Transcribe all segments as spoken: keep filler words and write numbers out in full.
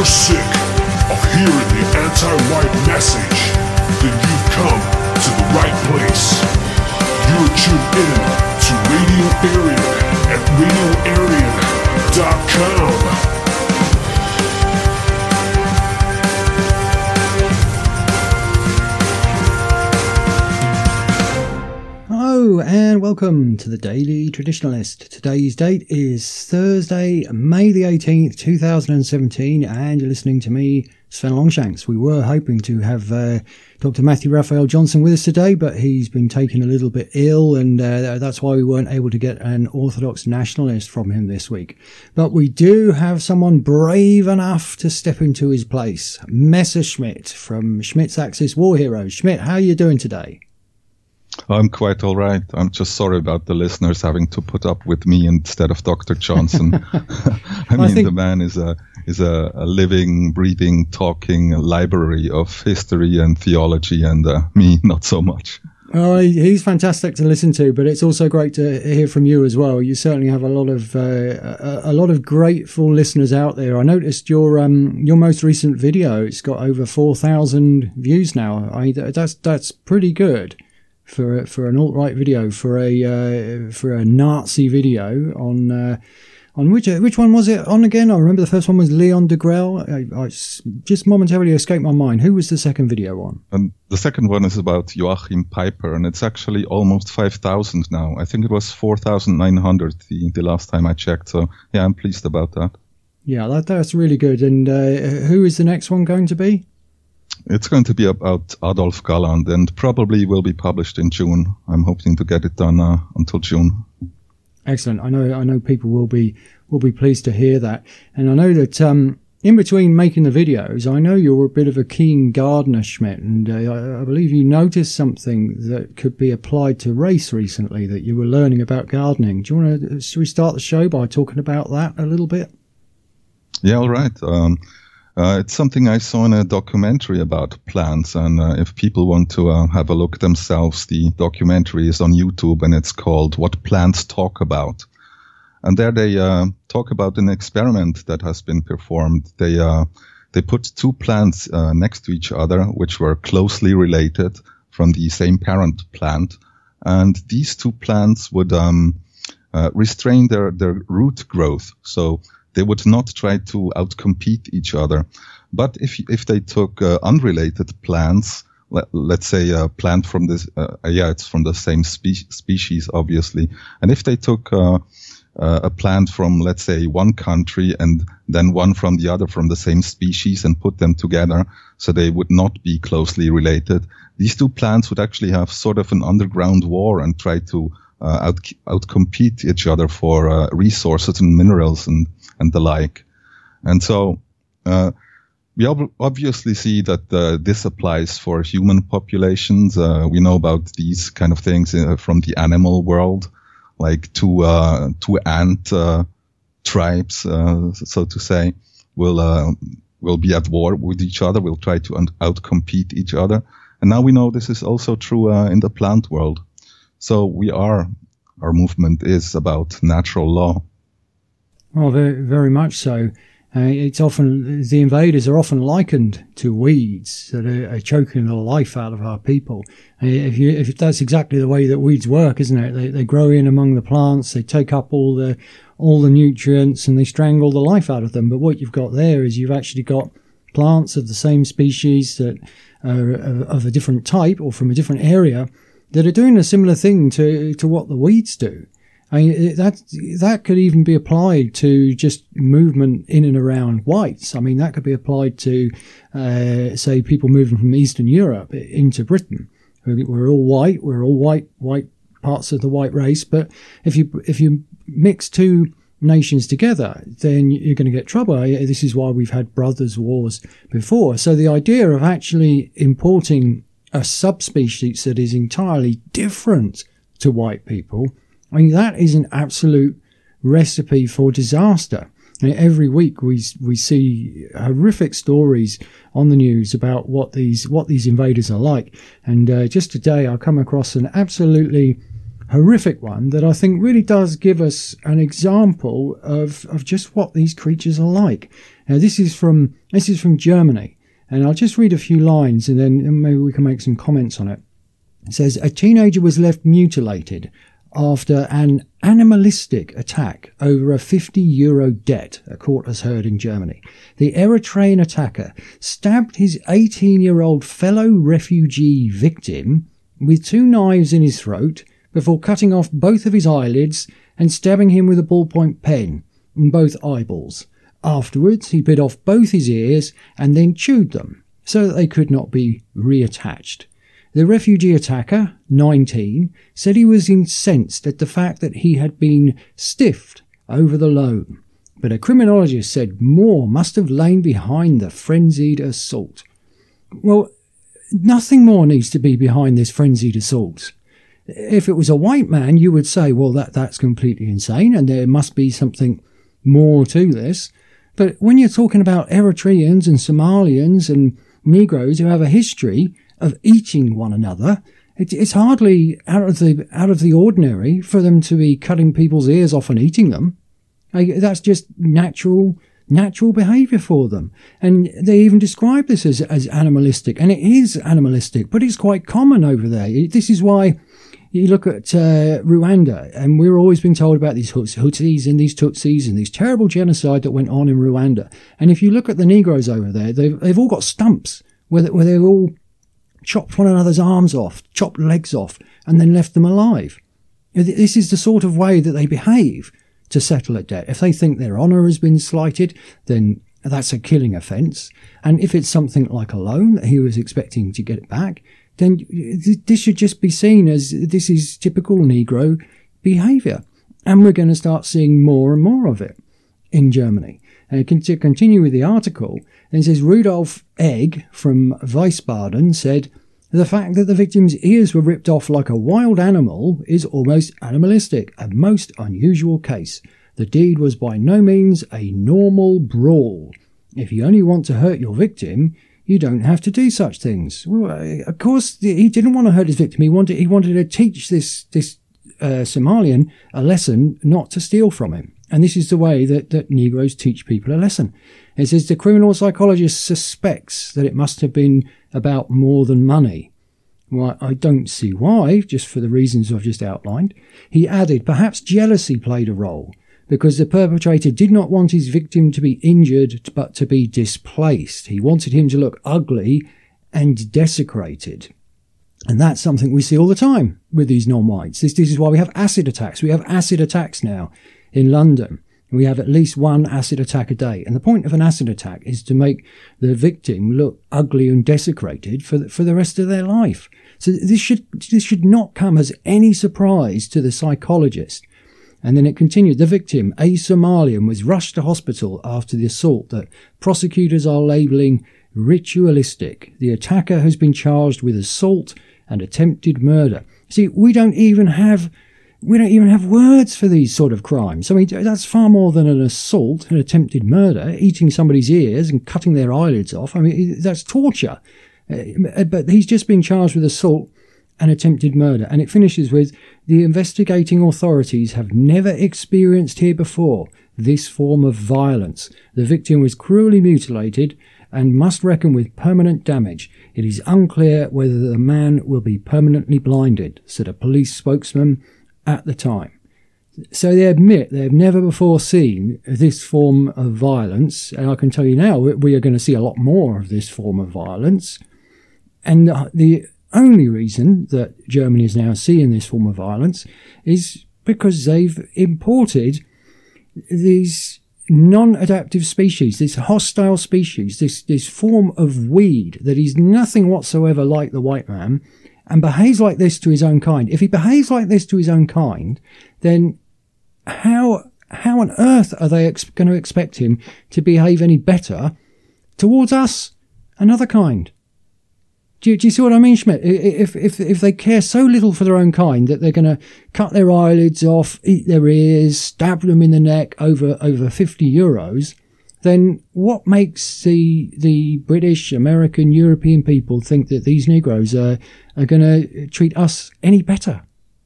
you're sick of hearing the anti-white message, then you've come to the right place. You're tuned in to Radio Aryan at radio aryan dot com. Hello and welcome to the Daily Traditionalist. Today's date is Thursday, May the eighteenth, two thousand seventeen, and you're listening to me, Sven Longshanks. We were hoping to have uh, Doctor Matthew Raphael Johnson with us today, but he's been taken a little bit ill, and uh, that's why we weren't able to get an Orthodox nationalist from him this week. But we do have someone brave enough to step into his place, Messerschmitt from Schmidt's Axis War Heroes. Schmidt, how are you doing today? I'm quite all right. I'm just sorry about the listeners having to put up with me instead of Doctor Johnson. I mean, I think the man is a is a, a living, breathing, talking library of history and theology, and uh, me, not so much. Oh, he's fantastic to listen to, but it's also great to hear from you as well. You certainly have a lot of uh, a, a lot of grateful listeners out there. I noticed your um your most recent video. It's got over four thousand views now. I that's that's pretty good. For for an alt-right video, for a uh, for a Nazi video on uh, on which which one was it on again? I remember the first one was Leon Degrelle. I, I just momentarily escaped my mind. Who was the second video on? And the second one is about Joachim Peiper, and it's actually almost five thousand now. I think it was four thousand nine hundred the, the last time I checked. So yeah, I'm pleased about that. Yeah, that that's really good. And uh, who is the next one going to be? It's going to be about Adolf Galland and probably will be published in June. I'm hoping to get it done uh, until June. Excellent. I know I know people will be will be pleased to hear that. And I know that um, in between making the videos, I know you're a bit of a keen gardener, Schmidt, and uh, I, I believe you noticed something that could be applied to race recently that you were learning about gardening. Do you want to, should we start the show by talking about that a little bit? Yeah, all right. Um, Uh, it's something I saw in a documentary about plants, and uh, if people want to uh, have a look themselves, the documentary is on YouTube, and it's called What Plants Talk About. And there they uh, talk about an experiment that has been performed. They uh, they put two plants uh, next to each other, which were closely related from the same parent plant, and these two plants would um, uh, restrain their, their root growth. So they would not try to outcompete each other. But if if they took uh, unrelated plants, let, let's say a plant from this, uh, yeah, it's from the same spe- species, obviously. And if they took uh, uh, a plant from, let's say, one country and then one from the other from the same species and put them together so they would not be closely related, these two plants would actually have sort of an underground war and try to uh, out outcompete each other for uh, resources and minerals and and the like. And so uh, we ob- obviously see that uh, this applies for human populations. Uh, we know about these kind of things uh, from the animal world, like two uh, two ant uh, tribes, uh, so to say, will uh, will be at war with each other, will try to un- outcompete each other. And now we know this is also true uh, in the plant world. So we are, our movement is about natural law. Well, very, very much so. Uh, it's often, the invaders are often likened to weeds that are, are choking the life out of our people. Uh, if you, if that's exactly the way that weeds work, isn't it? They, they grow in among the plants, they take up all the, all the nutrients, and they strangle the life out of them. But what you've got there is you've actually got plants of the same species that are of a different type or from a different area that are doing a similar thing to, to what the weeds do. I mean, that that could even be applied to just movement in and around whites. I mean, that could be applied to, uh, say, people moving from Eastern Europe into Britain. We're all white. We're all white, white parts of the white race. But if you if you mix two nations together, then you're going to get trouble. This is why we've had brothers' wars before. So the idea of actually importing a subspecies that is entirely different to white people, I mean, that is an absolute recipe for disaster. And every week we we see horrific stories on the news about what these what these invaders are like. And uh, just today I come across an absolutely horrific one that I think really does give us an example of, of just what these creatures are like. Now, this is from this is from Germany, and I'll just read a few lines, and then maybe we can make some comments on it. It says, a teenager was left mutilated after an animalistic attack over a fifty euro debt, a court has heard in Germany. The Eritrean attacker stabbed his eighteen-year-old fellow refugee victim with two knives in his throat before cutting off both of his eyelids and stabbing him with a ballpoint pen in both eyeballs. Afterwards, he bit off both his ears and then chewed them so that they could not be reattached. The refugee attacker, nineteen, said he was incensed at the fact that he had been stiffed over the loan, but a criminologist said more must have lain behind the frenzied assault. Well, nothing more needs to be behind this frenzied assault. If it was a white man, you would say, well, that, that's completely insane and there must be something more to this. But when you're talking about Eritreans and Somalians and Negroes who have a history of eating one another, it, it's hardly out of the out of the ordinary for them to be cutting people's ears off and eating them. Like, that's just natural natural behaviour for them. And they even describe this as, as animalistic, and it is animalistic, but it's quite common over there. This is why you look at uh, Rwanda, and we're always being told about these Hutus and these Tutsis and these terrible genocide that went on in Rwanda. And if you look at the Negroes over there, they've, they've all got stumps where, where they're all chopped one another's arms off, chopped legs off, and then left them alive. This is the sort of way that they behave to settle a debt. If they think their honour has been slighted, then that's a killing offence. And if it's something like a loan that he was expecting to get it back, then this should just be seen as this is typical Negro behaviour. And we're going to start seeing more and more of it in Germany. And to continue with the article, it says Rudolf Egg from Wiesbaden said, the fact that the victim's ears were ripped off like a wild animal is almost animalistic, a most unusual case. The deed was by no means a normal brawl. If you only want to hurt your victim, you don't have to do such things. Well, of course, he didn't want to hurt his victim. He wanted he wanted to teach this this uh, Somalian a lesson not to steal from him. And this is the way that, that Negroes teach people a lesson. It says the criminal psychologist suspects that it must have been about more than money. Well, I don't see why, just for the reasons I've just outlined. He added, perhaps jealousy played a role, because the perpetrator did not want his victim to be injured, but to be displaced. He wanted him to look ugly and desecrated. And that's something we see all the time with these non-whites. This, this is why we have acid attacks. We have acid attacks now in London. We have at least one acid attack a day. And the point of an acid attack is to make the victim look ugly and desecrated for the, for the rest of their life. So this should, this should not come as any surprise to the psychologist. And then it continued. The victim, a Somalian, was rushed to hospital after the assault that prosecutors are labelling ritualistic. The attacker has been charged with assault and attempted murder. See, we don't even have we don't even have words for these sort of crimes. I mean, that's far more than an assault, an attempted murder, eating somebody's ears and cutting their eyelids off. I mean, that's torture. Uh, but he's just been charged with assault and attempted murder. And it finishes with, the investigating authorities have never experienced here before this form of violence. The victim was cruelly mutilated and must reckon with permanent damage. It is unclear whether the man will be permanently blinded, said a police spokesman at the time. So they admit they have never before seen this form of violence. And I can tell you now, we are going to see a lot more of this form of violence. And the only reason that Germany is now seeing this form of violence is because they've imported these non-adaptive species, this hostile species, this, this form of weed that is nothing whatsoever like the white man and behaves like this to his own kind. If he behaves like this to his own kind, then how how on earth are they ex- going to expect him to behave any better towards us, another kind? Do you, do you see what I mean, Schmidt? If, if, if they care so little for their own kind that they're going to cut their eyelids off, eat their ears, stab them in the neck over, over fifty euros, then what makes the, the British, American, European people think that these Negroes are, are going to treat us any better?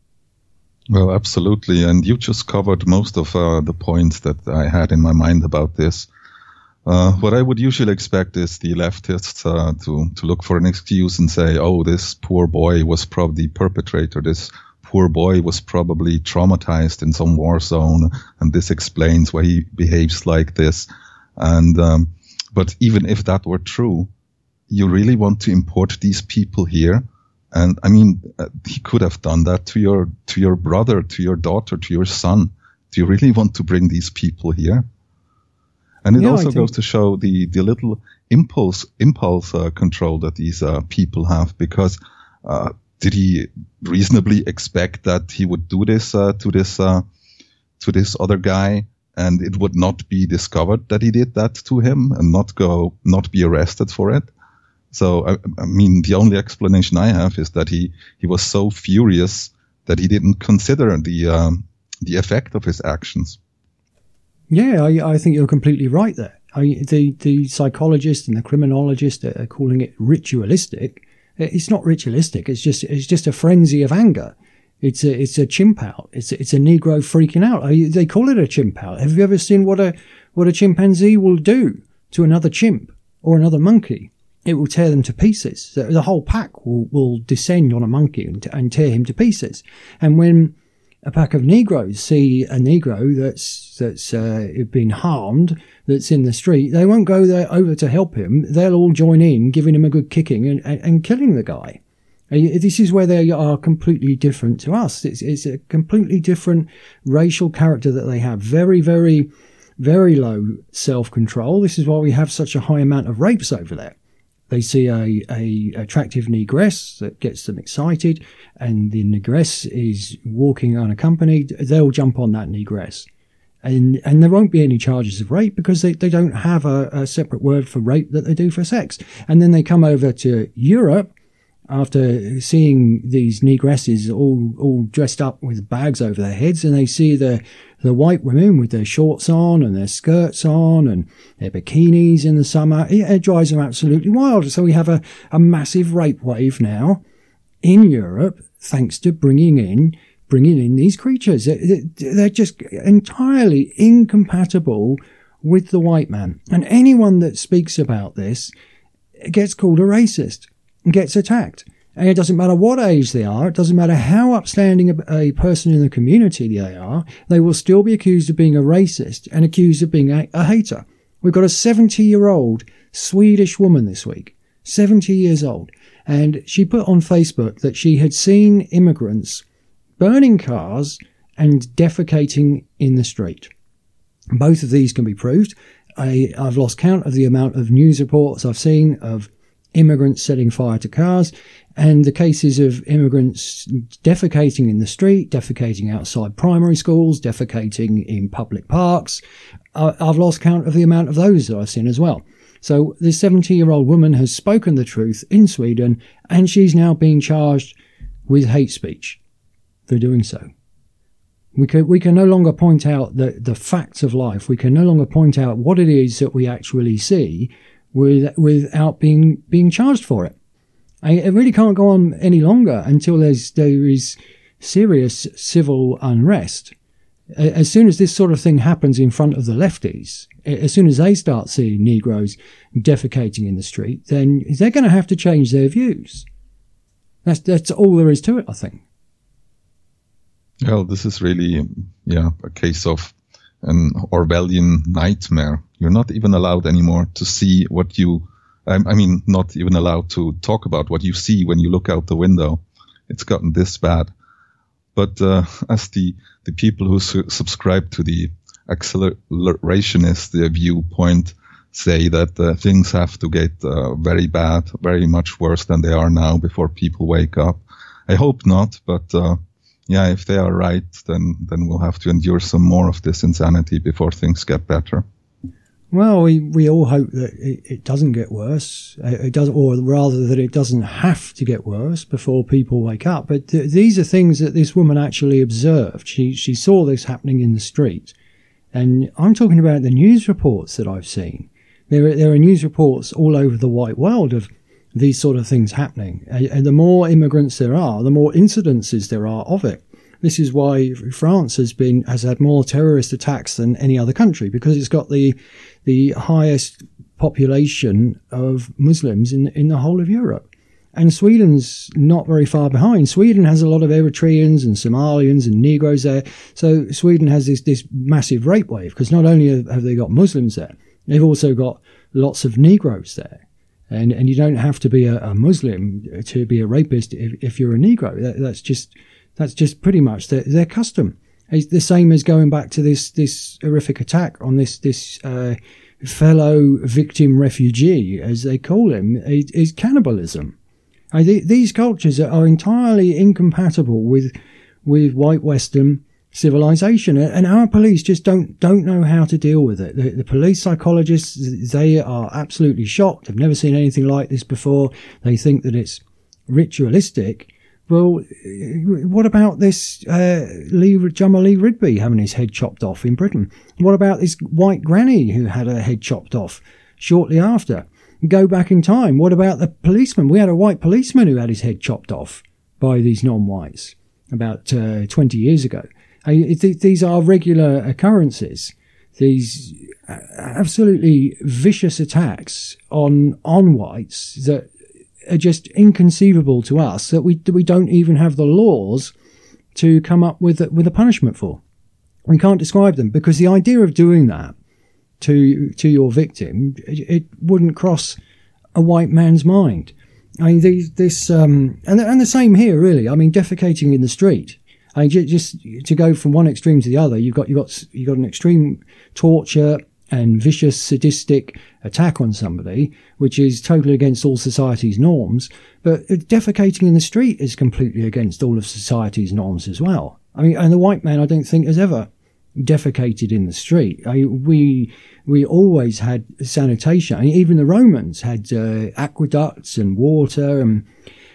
Well, absolutely. And you just covered most of uh, the points that I had in my mind about this. Uh, what I would usually expect is the leftists uh, to, to look for an excuse and say, oh, this poor boy was probably the perpetrator. This poor boy was probably traumatized in some war zone, and this explains why he behaves like this. And um, but even if that were true, you really want to import these people here? And I mean, uh, he could have done that to your to your brother, to your daughter, to your son. Do you really want to bring these people here? And it yeah, also goes to show the, the little impulse impulse uh, control that these uh, people have, because uh, did he reasonably expect that he would do this uh, to this uh, to this other guy, and it would not be discovered that he did that to him, and not go not be arrested for it? So I, I mean, the only explanation I have is that he he was so furious that he didn't consider the um, the effect of his actions. Yeah, I, I think you're completely right there. I, the the psychologist and the criminologist are calling it ritualistic. It's not ritualistic. It's just it's just a frenzy of anger. It's a it's a chimp out. It's a, it's a Negro freaking out. I, they call it a chimp out. Have you ever seen what a what a chimpanzee will do to another chimp or another monkey? It will tear them to pieces. The, the whole pack will, will descend on a monkey and, and tear him to pieces. And when a pack of Negroes see a Negro that's that's uh, been harmed, that's in the street, they won't go there over to help him. They'll all join in, giving him a good kicking and, and, and killing the guy. This is where they are completely different to us. It's, it's a completely different racial character that they have. Very, very, very low self-control. This is why we have such a high amount of rapes over there. They see a, a attractive negress that gets them excited, and the negress is walking unaccompanied. They'll jump on that negress. And and there won't be any charges of rape because they, they don't have a, a separate word for rape that they do for sex. And then they come over to Europe after seeing these negresses all all dressed up with bags over their heads, and they see the the white women with their shorts on and their skirts on and their bikinis in the summer. It, it drives them absolutely wild. So we have a, a massive rape wave now in Europe, thanks to bringing in bringing in these creatures. They're just entirely incompatible with the white man. And anyone that speaks about this gets called a racist, gets attacked. And it doesn't matter what age they are, it doesn't matter how upstanding a, a person in the community they are, they will still be accused of being a racist and accused of being a, a hater. We've got a seventy-year-old Swedish woman this week, seventy years old, and she put on Facebook that she had seen immigrants burning cars and defecating in the street. Both of these can be proved. I, I've lost count of the amount of news reports I've seen of immigrants setting fire to cars, and the cases of immigrants defecating in the street, defecating outside primary schools, defecating in public parks. Uh, I've lost count of the amount of those that I've seen as well. So this seventy-year-old woman has spoken the truth in Sweden, and she's now being charged with hate speech for doing so. We can, we can no longer point out the, the facts of life. We can no longer point out what it is that we actually see with, without being being charged for it. It really can't go on any longer until there's there is serious civil unrest. As soon as this sort of thing happens in front of the lefties, as soon as they start seeing Negroes defecating in the street, then they're going to have to change their views. That's that's all there is to it, I think. Well, this is really, yeah, a case of an Orwellian nightmare. You're not even allowed anymore to see what you, I, I mean, not even allowed to talk about what you see when you look out the window. It's gotten this bad. But uh, as the, the people who su- subscribe to the accelerationist uh, viewpoint say that uh, things have to get uh, very bad, very much worse than they are now before people wake up. I hope not, but uh, yeah, if they are right, then, then we'll have to endure some more of this insanity before things get better. Well, we, we all hope that it, it doesn't get worse, it does, or rather that it doesn't have to get worse before people wake up. But th- these are things that this woman actually observed. She she saw this happening in the street, and I'm talking about the news reports that I've seen. There are, there are news reports all over the white world of these sort of things happening, and the more immigrants there are, the more incidences there are of it. This is why France has been has had more terrorist attacks than any other country, because it's got the the highest population of Muslims in in the whole of Europe. And Sweden's not very far behind. Sweden has a lot of Eritreans and Somalians and Negroes there. So Sweden has this, this massive rape wave, because not only have they got Muslims there, they've also got lots of Negroes there. And and you don't have to be a, a Muslim to be a rapist if, if you're a Negro. That, that's just that's just pretty much their, their custom. It's the same as going back to this this horrific attack on this this uh, fellow victim refugee, as they call him, is, is cannibalism. I, these cultures are entirely incompatible with with white Western civilization, and our police just don't don't know how to deal with it. The, the police psychologists, they are absolutely shocked. They've never seen anything like this before. They think that it's ritualistic. Well, what about this uh, Lee, Jamal Lee Rigby having his head chopped off in Britain? What about this white granny who had her head chopped off shortly after? Go back in time. What about the policeman? We had a white policeman who had his head chopped off by these non-whites about uh, twenty years ago. Uh, th- these are regular occurrences. These absolutely vicious attacks on on whites that are just inconceivable to us, that we that we don't even have the laws to come up with a, with a punishment for. We can't describe them, because the idea of doing that to to your victim, it, it wouldn't cross a white man's mind. I mean, these, this um, and and the same here, really. I mean, defecating in the street. I mean, just to go from one extreme to the other, you've got you got you got an extreme torture and vicious, sadistic attack on somebody, which is totally against all society's norms. But defecating in the street is completely against all of society's norms as well. I mean, and the white man, I don't think, has ever defecated in the street. I mean, we we always had sanitation. I mean, even the Romans had uh, aqueducts and water, and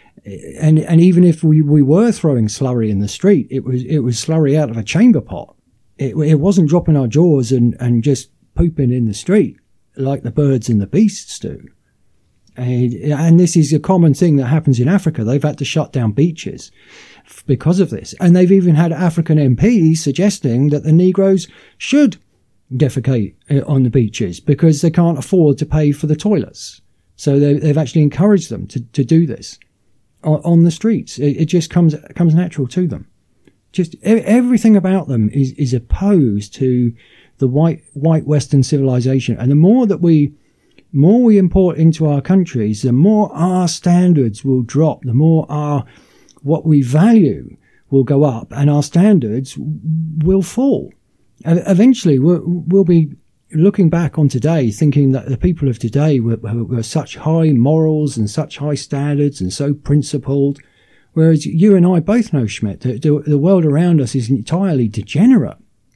and and even if we, we were throwing slurry in the street, it was it was slurry out of a chamber pot. It it wasn't dropping our jaws and and just pooping in the street like the birds and the beasts do. And, and this is a common thing that happens in Africa. They've had to shut down beaches because of this. And they've even had African M Ps suggesting that the Negroes should defecate on the beaches because they can't afford to pay for the toilets. So they, they've actually encouraged them to, to do this on, on the streets. It, it just comes comes natural to them. Just everything about them is, is opposed to the white white Western civilization. And the more that we more we import into our countries, the more our standards will drop, the more our what we value will go up, and our standards will fall. Eventually, we'll, we'll be looking back on today thinking that the people of today were, were such high morals and such high standards and so principled, whereas you and I both know, Schmidt, that the, the world around us is entirely degenerate.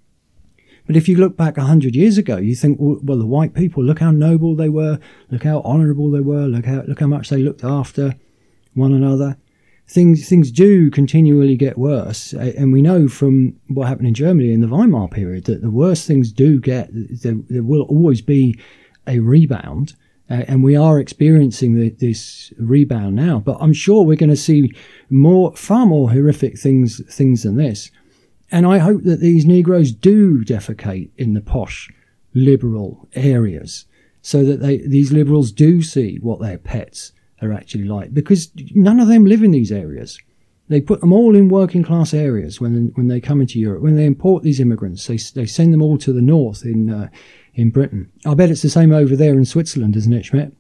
But if you look back a hundred years ago, you think, well, well, the white people, look how noble they were, look how honourable they were, look how look how much they looked after one another. Things things do continually get worse, and we know from what happened in Germany in the Weimar period that the worse things do get, there, there will always be a rebound, uh, and we are experiencing the, this rebound now. But I'm sure we're going to see more, far more horrific things things than this. And I hope that these Negroes do defecate in the posh, liberal areas, so that they, these liberals do see what their pets are actually like, because none of them live in these areas. They put them all in working class areas when when they come into Europe. When they import these immigrants, they they send them all to the north in uh, in Britain. I bet it's the same over there in Switzerland, isn't it, Schmidt?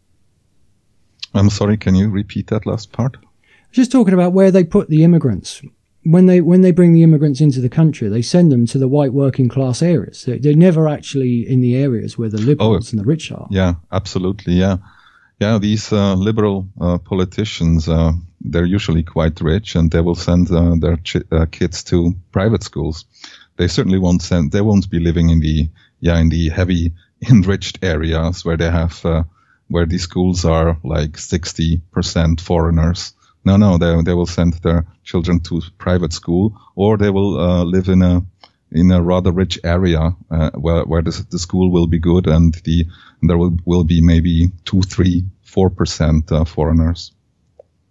I'm sorry, can you repeat that last part? Just talking about where they put the immigrants. When they when they bring the immigrants into the country, they send them to the white working class areas. They, they're never actually in the areas where the liberals oh, and the rich are. Yeah, absolutely, yeah. Yeah, these uh, liberal uh, politicians, uh, they're usually quite rich, and they will send uh, their ch- uh, kids to private schools. They certainly won't send. They won't be living in the yeah in the heavy enriched areas where they have uh, where these schools are like sixty percent foreigners. No, no, they they will send their children to private school, or they will uh, live in a in a rather rich area uh, where where the, the school will be good, and the there will will be maybe two, three, four percent uh, foreigners.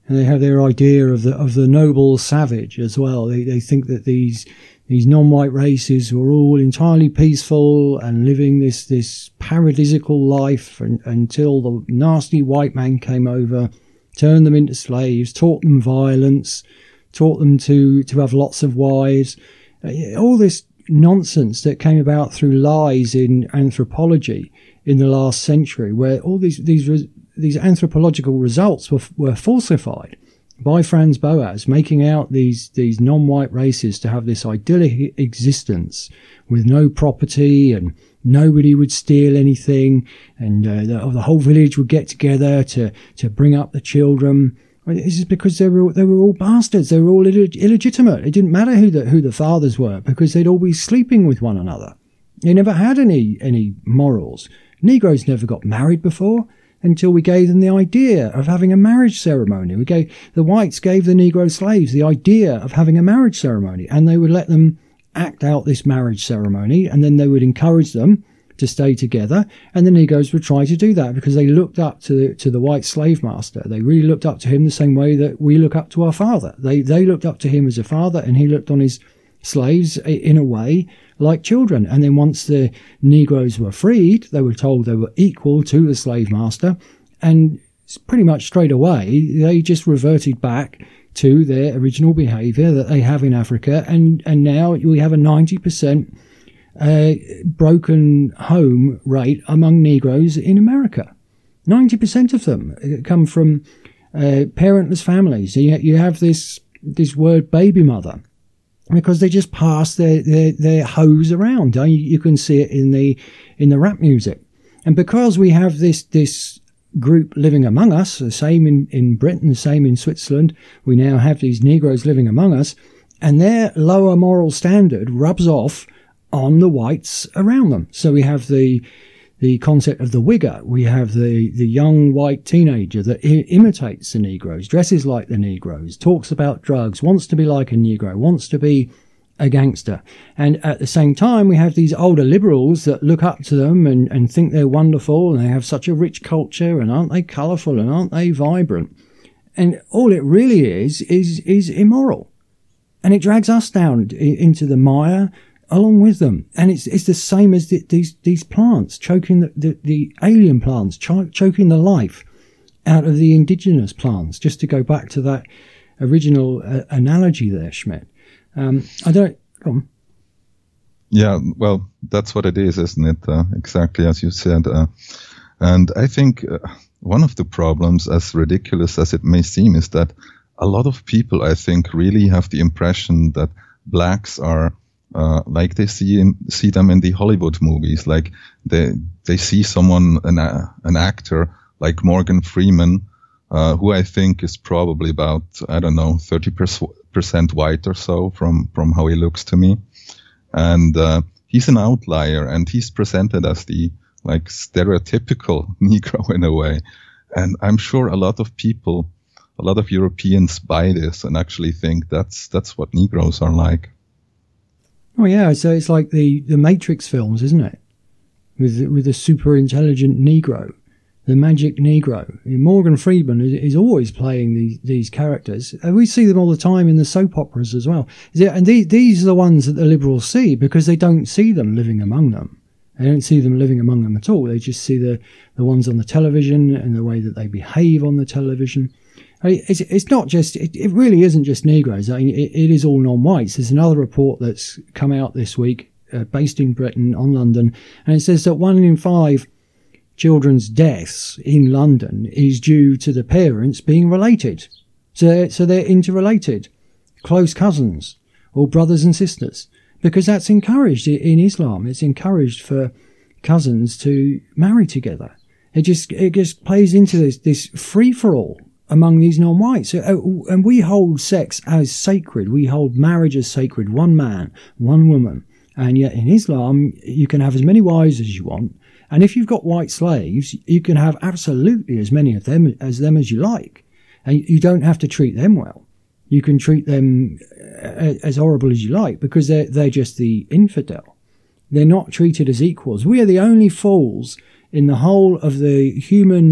And they have their idea of the of the noble savage as well. They they think that these these non-white races were all entirely peaceful and living this this paradisical life and, until the nasty white man came over, turned them into slaves, taught them violence, taught them to to have lots of wives. All this nonsense that came about through lies in anthropology in the last century, where all these these these anthropological results were were falsified by Franz Boas, making out these these non-white races to have this idyllic existence with no property and nobody would steal anything, and uh, the, the whole village would get together to to bring up the children. This is because they were they were all bastards. They were all illeg- illegitimate. It didn't matter who the who the fathers were, because they'd all be sleeping with one another. They never had any any morals. Negroes never got married before until we gave them the idea of having a marriage ceremony. We gave the whites gave the Negro slaves the idea of having a marriage ceremony, and they would let them act out this marriage ceremony, and then they would encourage them to stay together, and the Negroes would try to do that because they looked up to the, to the white slave master. They really looked up to him the same way that we look up to our father. They they looked up to him as a father, and he looked on his slaves in a way like children. And then once the Negroes were freed, they were told they were equal to the slave master, and pretty much straight away they just reverted back to their original behaviour that they have in Africa, and and now we have a ninety percent uh, broken home rate among Negroes in America. ninety percent of them come from uh, parentless families. You, you have this this word baby mother, because they just pass their, their, their hoes around. You, you can see it in the in the rap music. And because we have this this group living among us, the same in, in Britain, the same in Switzerland, we now have these Negroes living among us, and their lower moral standard rubs off on the whites around them. So we have the the concept of the wigger. We have the, the young white teenager that I- imitates the Negroes, dresses like the Negroes, talks about drugs, wants to be like a Negro, wants to be a gangster. And at the same time, we have these older liberals that look up to them and, and think they're wonderful, and they have such a rich culture, and aren't they colourful, and aren't they vibrant? And all it really is, is, is immoral. And it drags us down into the mire along with them. And it's it's the same as the, these these plants, choking the, the, the alien plants, ch- choking the life out of the indigenous plants, just to go back to that original uh, analogy there, Schmidt. Um, I don't... Go on. Yeah, well, that's what it is, isn't it? Uh, exactly as you said. Uh, and I think uh, one of the problems, as ridiculous as it may seem, is that a lot of people, I think, really have the impression that blacks are Uh, like they see in, see them in the Hollywood movies, like they they see someone, an uh, an actor like Morgan Freeman, uh, who I think is probably about, I don't know, thirty percent white or so from from how he looks to me, and uh, he's an outlier, and he's presented as the like stereotypical Negro in a way, and I'm sure a lot of people, a lot of Europeans buy this and actually think that's that's what Negroes are like. Oh yeah, so it's like the, the Matrix films, isn't it? With with the super intelligent Negro, the magic Negro. Morgan Freeman is, is always playing these these characters. We see them all the time in the soap operas as well. And these these are the ones that the liberals see, because they don't see them living among them. They don't see them living among them at all. They just see the, the ones on the television and the way that they behave on the television. I mean, it's, it's not just, it, it really isn't just Negroes. I mean, it, it is all non-whites. There's another report that's come out this week, uh, based in Britain, on London, and it says that one in five children's deaths in London is due to the parents being related. So they're, so they're interrelated, close cousins, or brothers and sisters, because that's encouraged in Islam. It's encouraged for cousins to marry together. It just, it just plays into this, this free-for-all among these non-whites. And we hold sex as sacred. We hold marriage as sacred. One man, one woman. And yet in Islam, you can have as many wives as you want. And if you've got white slaves, you can have absolutely as many of them as them as you like. And you don't have to treat them well. You can treat them as horrible as you like, because they're, they're just the infidel. They're not treated as equals. We are the only fools in the whole of the human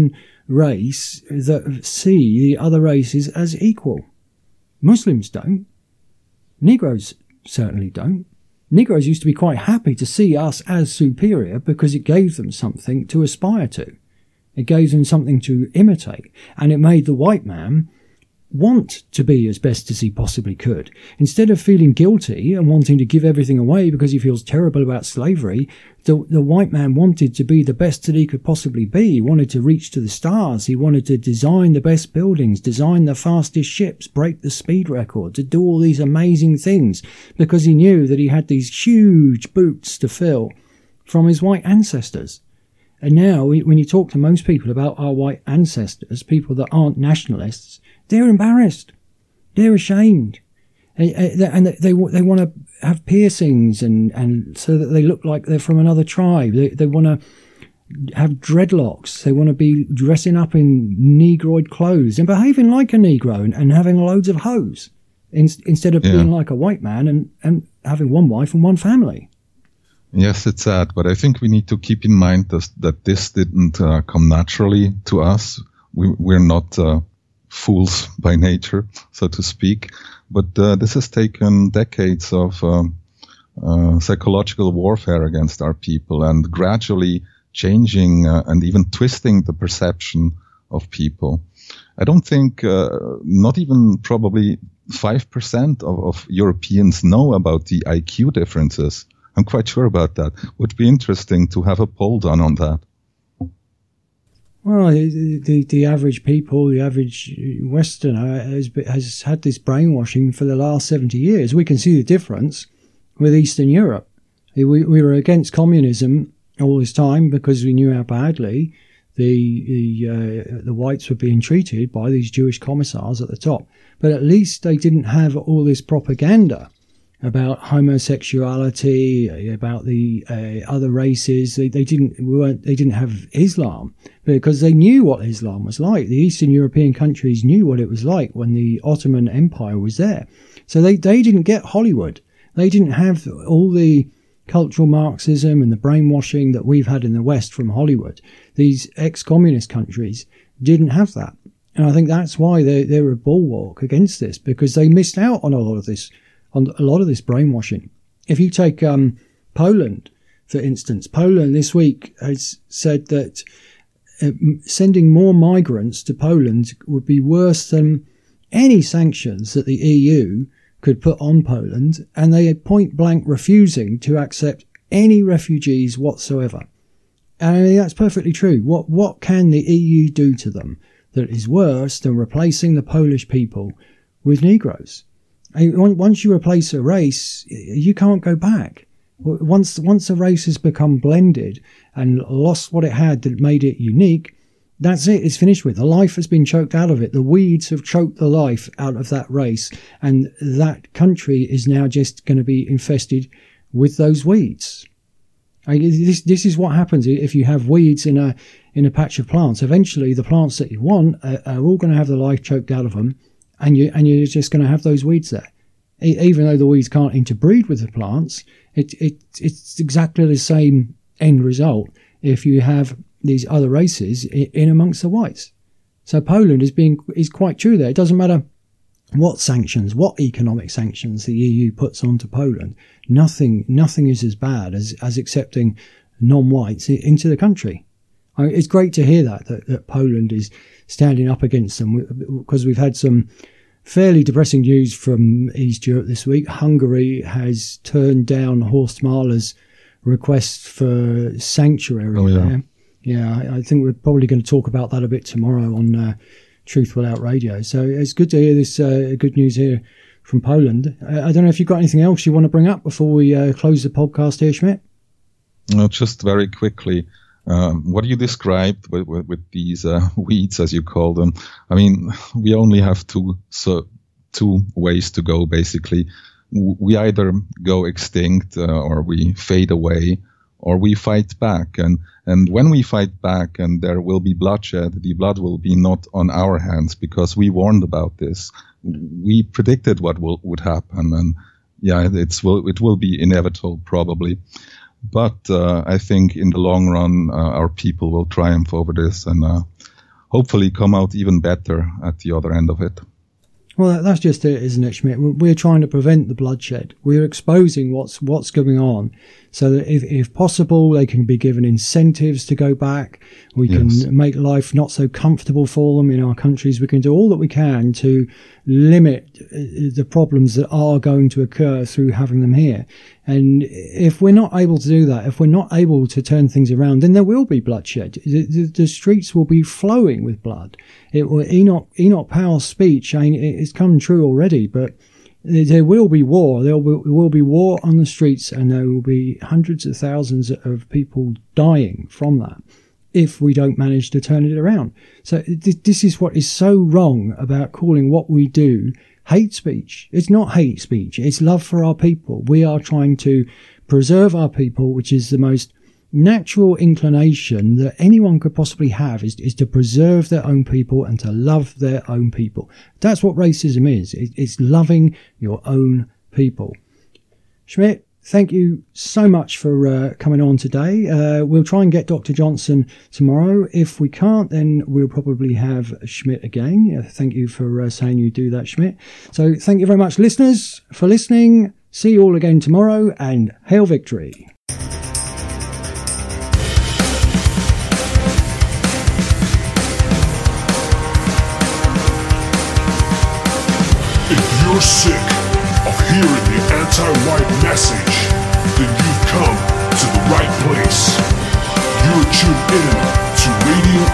race that see the other races as equal. Muslims don't. Negroes certainly don't. Negroes used to be quite happy to see us as superior because it gave them something to aspire to. It gave them something to imitate. And it made the white man want to be as best as he possibly could. Instead of feeling guilty and wanting to give everything away because he feels terrible about slavery, the, the white man wanted to be the best that he could possibly be. He wanted to reach to the stars. He wanted to design the best buildings, design the fastest ships, break the speed record, to do all these amazing things because he knew that he had these huge boots to fill from his white ancestors. And now, when you talk to most people about our white ancestors, people that aren't nationalists, they're embarrassed. They're ashamed. And they, they, they want to have piercings and, and so that they look like they're from another tribe. They, they want to have dreadlocks. They want to be dressing up in Negroid clothes and behaving like a Negro and, and having loads of hoes in, instead of yeah. being like a white man and, and having one wife and one family. Yes, it's sad, but I think we need to keep in mind this, that this didn't uh, come naturally to us. We, we're not uh, fools by nature, so to speak. But uh, this has taken decades of um, uh, psychological warfare against our people and gradually changing uh, and even twisting the perception of people. I don't think, uh, not even probably five percent of, of Europeans know about the I Q differences. I'm quite sure about that. Would be interesting to have a poll done on that. Well, the the average people, the average Westerner has has had this brainwashing for the last seventy years. We can see the difference with Eastern Europe. We, we were against communism all this time because we knew how badly the the, uh, the whites were being treated by these Jewish commissars at the top. But at least they didn't have all this propaganda about homosexuality, about the uh, other races. They, they didn't we weren't they didn't have Islam because they knew what Islam was like. The Eastern European countries knew what it was like when the Ottoman Empire was there. So they, they didn't get Hollywood. They didn't have all the cultural Marxism and the brainwashing that we've had in the West from Hollywood. These ex-communist countries didn't have that. And I think that's why they they're a bulwark against this, because they missed out on a lot of this on a lot of this brainwashing. If you take um, Poland, for instance, Poland this week has said that uh, sending more migrants to Poland would be worse than any sanctions that the E U could put on Poland, and they are point blank refusing to accept any refugees whatsoever. And that's perfectly true. What what can the E U do to them that is worse than replacing the Polish people with Negroes? Once you replace a race, you can't go back. Once once a race has become blended and lost what it had that made it unique, that's it. It's finished with. The life has been choked out of it. The weeds have choked the life out of that race, and that country is now just going to be infested with those weeds. I, this this is what happens if you have weeds in a in a patch of plants. Eventually, the plants that you want are, are all going to have the life choked out of them. And you and you're just going to have those weeds there, even though the weeds can't interbreed with the plants. It it it's exactly the same end result if you have these other races in, in amongst the whites. So Poland is being is quite true there. It doesn't matter what sanctions, what economic sanctions the E U puts onto Poland. Nothing nothing is as bad as as accepting non-whites into the country. I mean, it's great to hear that, that that Poland is standing up against them, because we've had some fairly depressing news from East Europe this week. Hungary has turned down Horst Mahler's request for sanctuary oh, yeah. there. Yeah, I, I think we're probably going to talk about that a bit tomorrow on uh, Truth Without Radio. So it's good to hear this uh, good news here from Poland. Uh, I don't know if you've got anything else you want to bring up before we uh, close the podcast here, Schmidt? No, just very quickly. Um, what you described with, with, with these uh, weeds, as you call them, I mean, we only have two so, two ways to go, basically. We either go extinct uh, or we fade away, or we fight back. And, and when we fight back and there will be bloodshed, the blood will be not on our hands, because we warned about this. We predicted what will, would happen. And yeah, it's will, it will be inevitable, probably. But uh, I think in the long run, uh, our people will triumph over this, and uh, hopefully come out even better at the other end of it. Well, that's just it, isn't it, Schmidt? We're trying to prevent the bloodshed. We're exposing what's what's going on, so that if, if possible, they can be given incentives to go back. We yes. can make life not so comfortable for them in our countries. We can do all that we can to limit the problems that are going to occur through having them here. And if we're not able to do that, if we're not able to turn things around, then there will be bloodshed. The, the, the streets will be flowing with blood. It will, Enoch, Enoch Powell's speech, I mean, it's come true already, but there will be war. There will, will be war on the streets, and there will be hundreds of thousands of people dying from that if we don't manage to turn it around. So th- this is what is so wrong about calling what we do hate speech. It's not hate speech. It's love for our people. We are trying to preserve our people, which is the most natural inclination that anyone could possibly have, is, is to preserve their own people and to love their own people. That's what racism is. It, it's loving your own people. Schmidt, thank you so much for uh, coming on today. Uh, we'll try and get Doctor Johnson tomorrow. If we can't, then we'll probably have Schmidt again. Uh, thank you for uh, saying you do that, Schmidt. So thank you very much, listeners, for listening. See you all again tomorrow, and hail victory. If you're sick of hearing the anti-white message, then you've come to the right place. You're tuned in to Radio